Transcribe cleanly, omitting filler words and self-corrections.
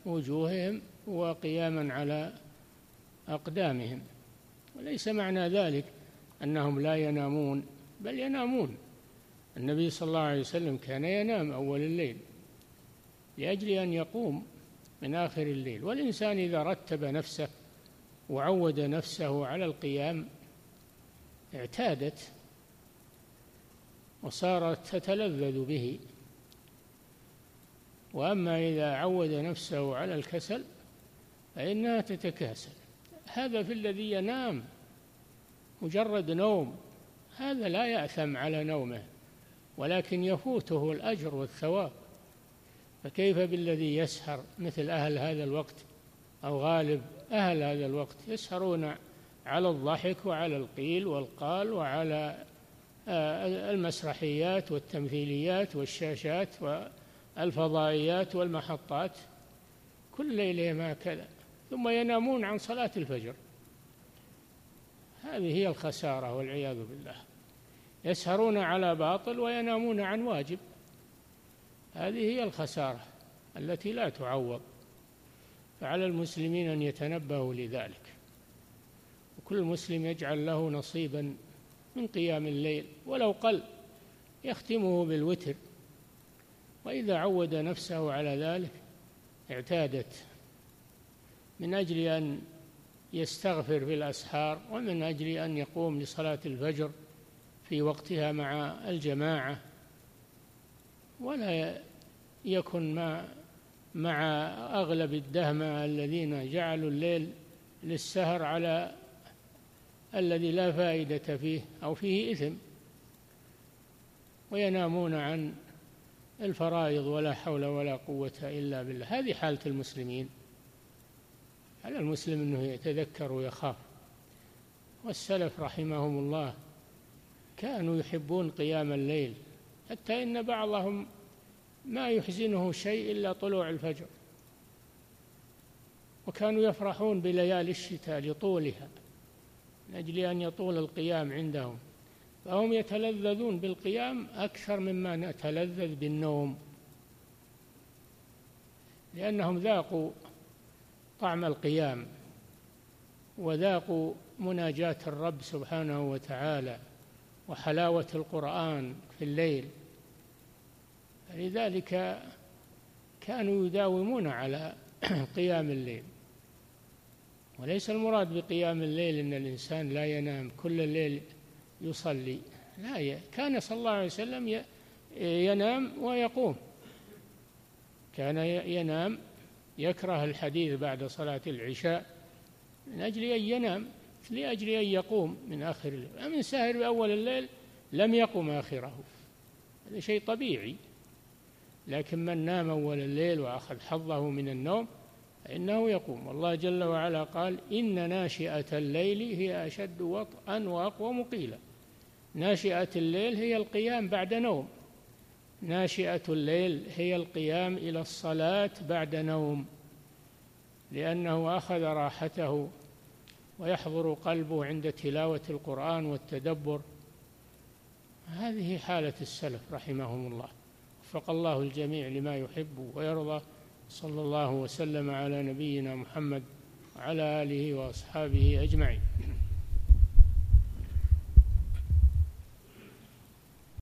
وجوههم وقياما على أقدامهم. وليس معنى ذلك أنهم لا ينامون، بل ينامون. النبي صلى الله عليه وسلم كان ينام أول الليل لأجل أن يقوم من آخر الليل. والإنسان إذا رتب نفسه وعود نفسه على القيام اعتادت وصارت تتلذذ به. وأما إذا عود نفسه على الكسل فإنها تتكاسل. هذا في الذي ينام مجرد نوم، هذا لا يأثم على نومه، ولكن يفوته الأجر والثواب. فكيف بالذي يسهر مثل أهل هذا الوقت أو غالب أهل هذا الوقت؟ يسهرون على الضحك وعلى القيل والقال وعلى المسرحيات والتمثيليات والشاشات والفضائيات والمحطات، كل ليلة ما كذا، ثم ينامون عن صلاة الفجر. هذه هي الخسارة والعياذ بالله. يسهرون على باطل وينامون عن واجب. هذه هي الخسارة التي لا تعوض. فعلى المسلمين أن يتنبهوا لذلك، وكل مسلم يجعل له نصيبا من قيام الليل ولو قل، يختمه بالوتر. وإذا عود نفسه على ذلك اعتادت، من أجل أن يستغفر في الأسحار، ومن أجل أن يقوم لصلاة الفجر في وقتها مع الجماعة، ولا يكن مع أغلب الدهمة الذين جعلوا الليل للسهر على الذي لا فائدة فيه أو فيه إثم، وينامون عن الفرائض ولا حول ولا قوة إلا بالله. هذه حالة المسلمين. على المسلم أنه يتذكر ويخاف. والسلف رحمهم الله كانوا يحبون قيام الليل، حتى إن بعضهم ما يحزنه شيء إلا طلوع الفجر، وكانوا يفرحون بليالي الشتاء لطولها من أجل أن يطول القيام عندهم، فهم يتلذذون بالقيام أكثر مما نتلذذ بالنوم، لأنهم ذاقوا طعم القيام وذاقوا مناجاة الرب سبحانه وتعالى وحلاوة القرآن في الليل. لذلك كانوا يداومون على قيام الليل. وليس المراد بقيام الليل أن الإنسان لا ينام كل الليل يصلي، لا، كان صلى الله عليه وسلم ينام ويقوم، كان ينام، يكره الحديث بعد صلاة العشاء من أجل أن ينام، لأجل أن يقوم من آخر الليل. أمن ساهر بأول الليل لم يقم آخره، هذا شيء طبيعي. لكن من نام أول الليل وأخذ حظه من النوم فإنه يقوم. والله جل وعلا قال: إن ناشئة الليل هي أشد وطئا وأقوم قيلا. ناشئة الليل هي القيام بعد نوم، ناشئة الليل هي القيام إلى الصلاة بعد نوم، لأنه أخذ راحته ويحضر قلبه عند تلاوة القرآن والتدبر. هذه حالة السلف رحمهم الله، وفق الله الجميع لما يحب ويرضى. صلى الله وسلم على نبينا محمد وعلى آله وأصحابه أجمعين.